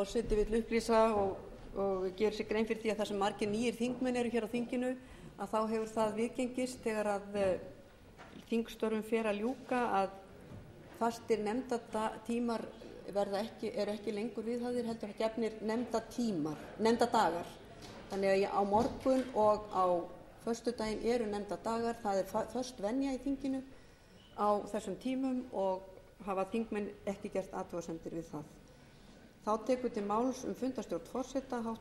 forseti vill upplýsa og gerir sér grein fyrir því að þar sem margir nýir þingmenn eru hér á þinginu þá hefur það viðgengist þegar þingstörfum fer að ljúka að fastir nefndatímar eru ekki lengur viðhafðir heldur gefnir nefndadagar. Þannig að á morgun og á föstudaginn eru nefndadagar. Það er föst venja í þinginu á þessum tímum og hafa þingmenn ekki gert athugasemdir við það. Þá tekur til máls fundarstjórn forseta